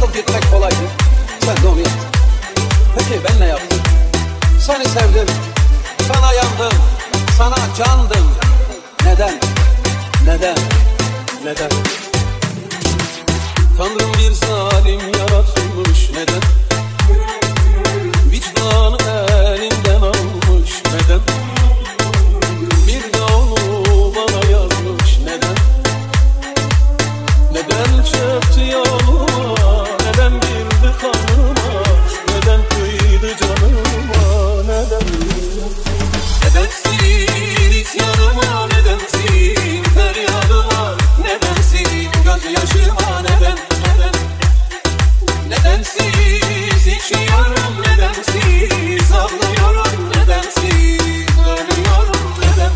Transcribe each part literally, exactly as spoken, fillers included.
Bırakıp gitmek kolaydı, sen de onu yaptın. Peki ben ne yaptım? Seni sevdim, sana yandım, sana candım. Neden? Neden? Neden? Tanrım bir zalim yaratmış, neden? Vicdanı elinden almış, neden? Bir de onu bana yazmış, neden? Neden çöktü yoluma, neden girdi kanıma, neden kıydı canıma, neden? Neden sil yanıma, neden sil feryadıma, neden sil gözyaşıma, neden, neden? Neden siz içiyorum, neden siz ağlıyorum, neden siz ölüyorum, neden?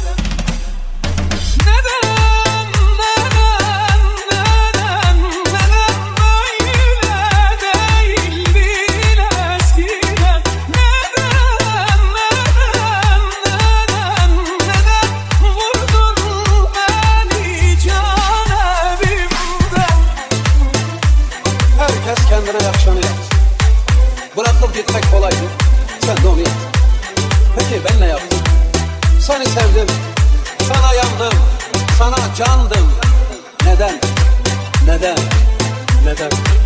Neden, neden, neden, neden böyle değildin eskiden? Neden, neden, neden, neden vurdun beni can evimden? Herkes kendine yakışanı yaptı. Bırakıp gitmek kolaydı, sen de onu yaptın. Peki ben ne yaptım? Seni sevdim, sana yandım, sana candım. Neden? Neden? Neden?